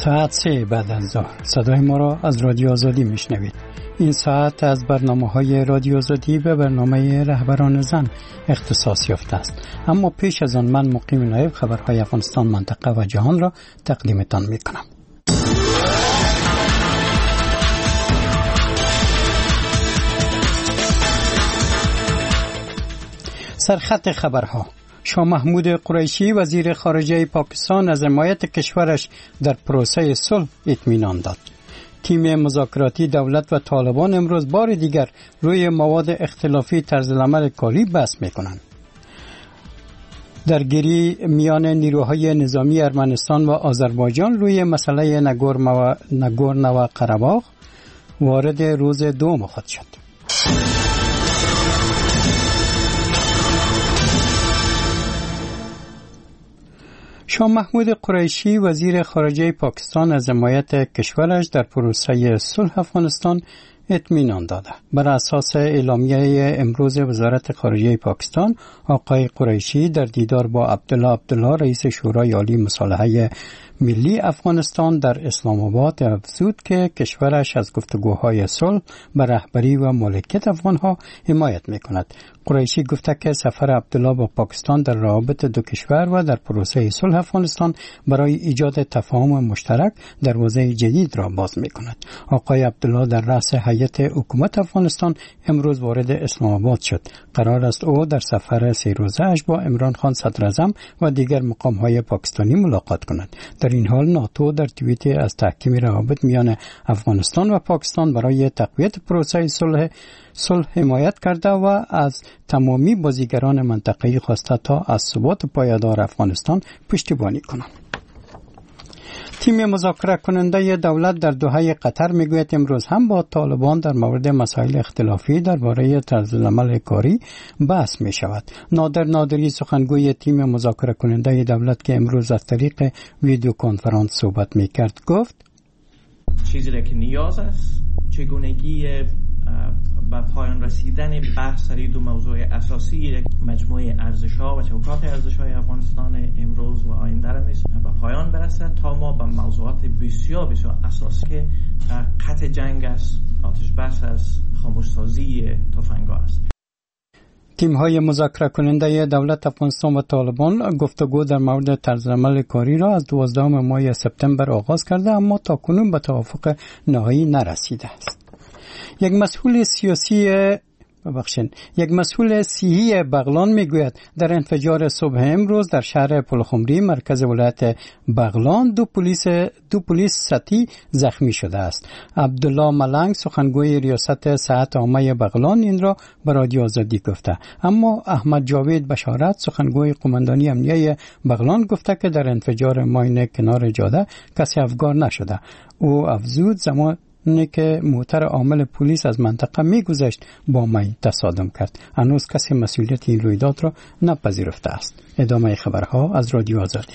ساعت 3 بعد از ظهر صدای ما را از رادیو آزادی میشنوید. این ساعت از برنامه‌های رادیو آزادی به برنامه رهبران زن اختصاص یافته است. اما پیش از آن من مقیم نایب خبرهای افغانستان، منطقه و جهان را تقدیمتان میکنم. سرخط خبرها: شاه محمود قریشی وزیر خارجه پاکستان از حمایت کشورش در پروسه صلح اطمینان داد. تیم مذاکراتی دولت و طالبان امروز بار دیگر روی مواد اختلافی طرز العمل کاری بحث می‌کنند. درگیری میان نیروهای نظامی ارمنستان و آذربایجان روی مسئله ناگورنو قره‌باغ وارد روز دوم خود شد. شاه محمود قریشی وزیر خارجه پاکستان از حمایت کشورش در پروسه صلح افغانستان اطمینان داده. بر اساس اعلامیه امروز وزارت خارجه پاکستان، آقای قریشی در دیدار با عبدالله رئیس شورای عالی مصالحه ملی افغانستان در اسلام آباد افزود که کشورش از گفتگوهای صلح به رهبری و مالکیت افغانها حمایت می‌کند. قریشی گفته که سفر عبدالله با پاکستان در روابط دو کشور و در پروسه صلح افغانستان برای ایجاد تفاهم مشترک دروازه جدید را باز می‌کند. آقای عبدالله در رأس هیئت حکومت افغانستان امروز وارد اسلام آباد شد. قرار است او در سفر 3 روزه‌اش با عمران خان صدراعظم و دیگر مقام‌های پاکستانی ملاقات کند. در این حال ناتو در توییت از تحکیم روابط میان افغانستان و پاکستان برای تقویت پروسه صلح حمایت کرده و از تمامی بازیگران منطقه‌ای خواسته تا از ثبات پایدار افغانستان پشتیبانی کنند. تیم مذاکره کننده دولت در دوحه قطر میگوید امروز هم با طالبان در مورد مسائل اختلافی درباره طرز العمل کاری بحث می شود. نادری سخنگوی تیم مذاکره کننده دولت که امروز از طریق ویدیو کنفرانس صحبت می کرد گفت چیزی را که نیاز است چگونگی به پایان رسیدن بحث سر دو موضوع اساسی یک مجموعه ارزش‌ها و چوکات ارزش‌های افغانستان امروز و آینده را به پایان برسد تا ما به موضوعات بسیار اساسی که قطع جنگ است، آتش بس است، خاموش‌سازی تفنگ‌ها است. تیم‌های مذاکره کننده دولت افغانستان و طالبان گفتگو در مورد طرز عمل کاری را از 12 ماه سپتامبر آغاز کرده اما تاکنون به توافق نهایی نرسیده است. یک مسئول صحی بغلان میگوید در انفجار صبح امروز در شهر پلخمری مرکز ولایت بغلان دو پلیس سطحی زخمی شده است. عبدالله ملنگ سخنگوی ریاست صحت عامه بغلان این را به رادیو آزادی گفته، اما احمد جاوید بشارت سخنگوی قماندانی امنیه بغلان گفته که در انفجار ماین کنار جاده کسی افگار نشده. او افزود زمان که موتر عامل پلیس از منطقه میگذشت با ماین تصادم کرد. هنوز کسی مسئولیت این رویداد را نپذیرفته است. ادامه خبرها از رادیو آزادی.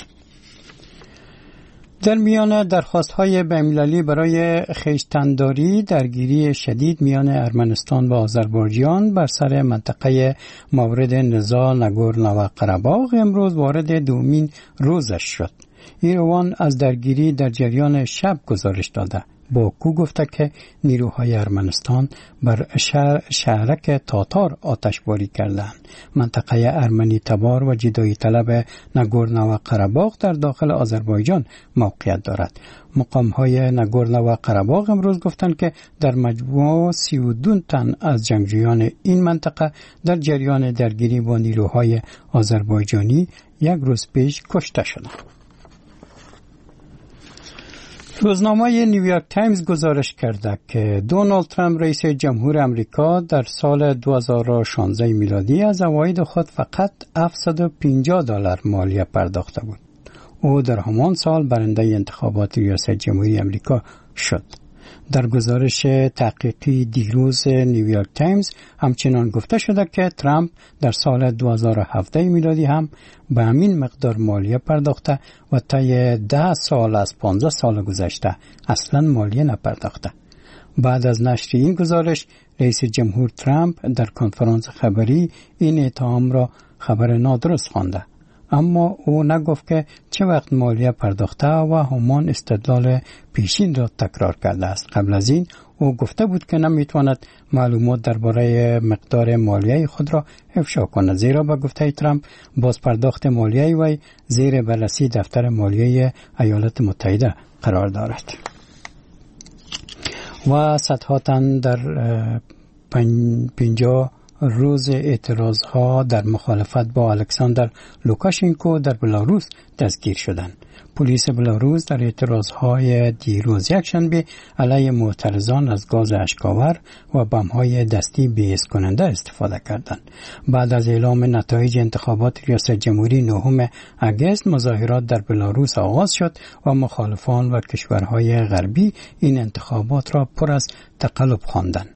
در میان درخواست‌های بین‌المللی برای خویشتن‌داری درگیری شدید میان ارمنستان و آذربایجان بر سر منطقه مورد نزاع ناگورنو قره‌باغ امروز وارد دومین روزش شد. ایروان از درگیری در جریان شب گزارش داده. باکو گفته که نیروهای ارمنستان بر شهرک تاتار آتشباری کردند. منطقه ارمنی تبار و جدایی طلب ناگورنو قره‌باغ در داخل آذربایجان موقعیت دارد. مقام‌های ناگورنو قره‌باغ امروز گفتند که در مجموع 32 تن از جنگجویان این منطقه در جریان درگیری با نیروهای آذربایجانی یک روز پیش کشته شدند. روزنامه نیویورک تایمز گزارش کرده که دونالد ترامپ رئیس جمهور امریکا در سال 2016 میلادی از عواید خود فقط $750 مالیه پرداخته بود. او در همان سال برنده انتخابات ریاست جمهوری امریکا شد. در گزارش تحقیقی دیروز نیویورک تایمز همچنان گفته شده که ترامپ در سال 2017 میلادی هم به همین مقدار مالیه پرداخته و طی 10 سال از 15 سال گذشته اصلا مالیه نپرداخته. بعد از نشر این گزارش رئیس جمهور ترامپ در کنفرانس خبری این اتهام را خبر نادرست خوانده. اما او نگفت که چه وقت مالیه پرداخته و همان استدلال پیشین را تکرار کرده است. قبل از این او گفته بود که نمیتواند معلومات درباره مقدار مالیه خود را افشا کند، زیرا به گفته ترامپ باز پرداخت مالیه وی زیر بررسی دفتر مالیه ایالات متحده قرار دارد. و صدها تن در 50 روز اعتراضها در مخالفت با الکساندر لوکاشنکو در بلاروس دستگیر شدند. پلیس بلاروس در اعتراضهای دیروز یکشنبه علیه معترضان از گاز اشک‌آور و بمب‌های دستی بی‌حس کننده استفاده کردند. بعد از اعلام نتایج انتخابات ریاست جمهوری 9 اگست مظاهرات در بلاروس آغاز شد و مخالفان و کشورهای غربی این انتخابات را پر از تقلب خواندند.